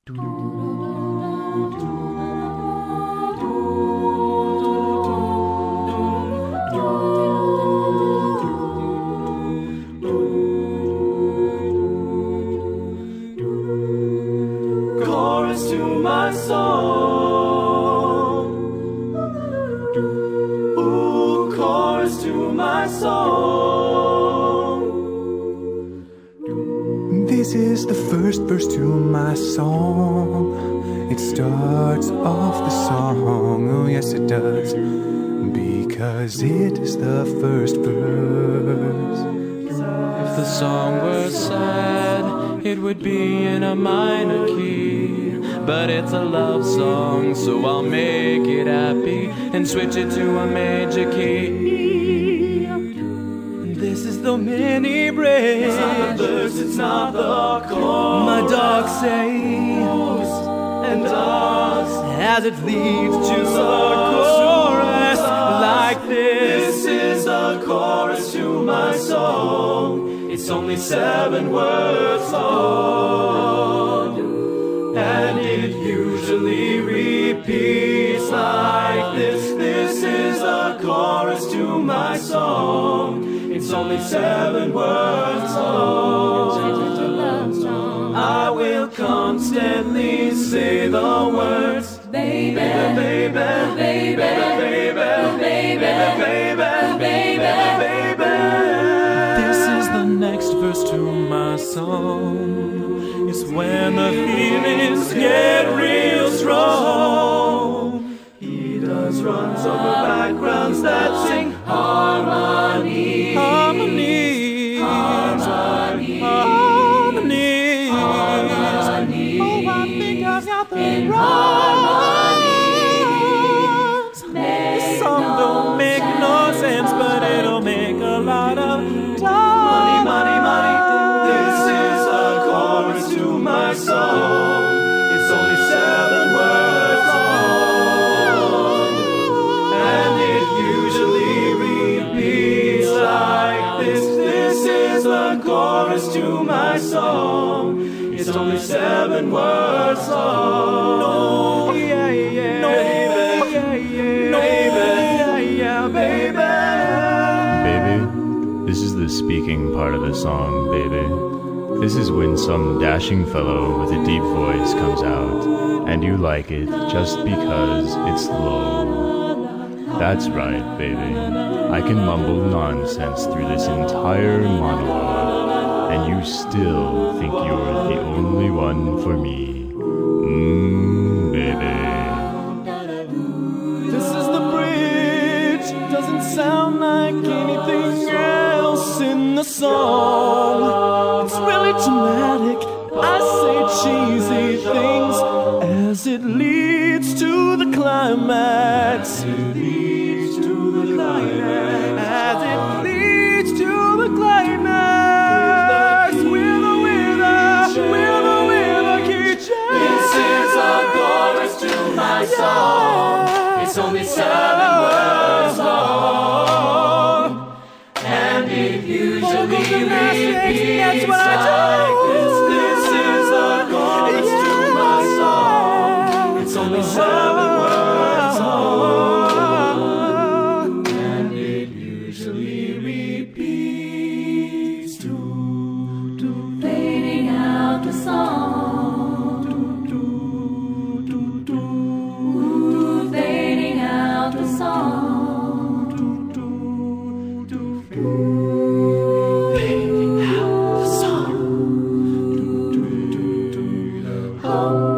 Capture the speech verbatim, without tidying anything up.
Chorus to my song. Ooh, chorus to my song. This is the first verse to my song. It starts off the song, oh yes it does, because it is the first verse. If the song were sad, it would be in a minor key, but it's a love song, so I'll make it happy and switch it to a major key. This is the mini bridge. It's not the verse, it's not the chorus. My dogs say and does as it leads to the chorus like this. This is the chorus to my song. It's only seven words long, and it usually repeats like this. This is the chorus to my song. It's only seven words long. I will constantly say the words, baby, baby, baby, baby, baby, baby, baby, baby, baby. This is the next verse to my song. It's when the feelings get real strong. He does runs over backgrounds that sing harmony, harmony, harmony, harmony, harmony. Oh, I think I've got the in harmonies. Some don't make no sense, but it'll make a lot of money, money, money. This is a chorus to my song. It's only seven words long, and it usually repeats like this. This is the chorus to my song. It's only seven words long. No, yeah, yeah, no, baby, yeah, yeah, no, baby, yeah, yeah, baby. Baby, this is the speaking part of the song, baby. This is when some dashing fellow with a deep voice comes out, and you like it just because it's low. That's right, baby. I can mumble nonsense through this entire monologue, and you still think you're the only one for me. Mmm, baby. This is the bridge. Doesn't sound like anything else in the song. It's really dramatic. I say cheesy things as it leads to the climax. As it leads to the climax. As it leads to the climax. With a wither, with a wither, keep changing. This is a chorus to my song. It's only seven words long, and it usually repeats like this. This is the chorus to my song. It's only seven words long, and it usually repeats to, to Fading out the song. Ooh, fading out the song. Fading out the song. Oh.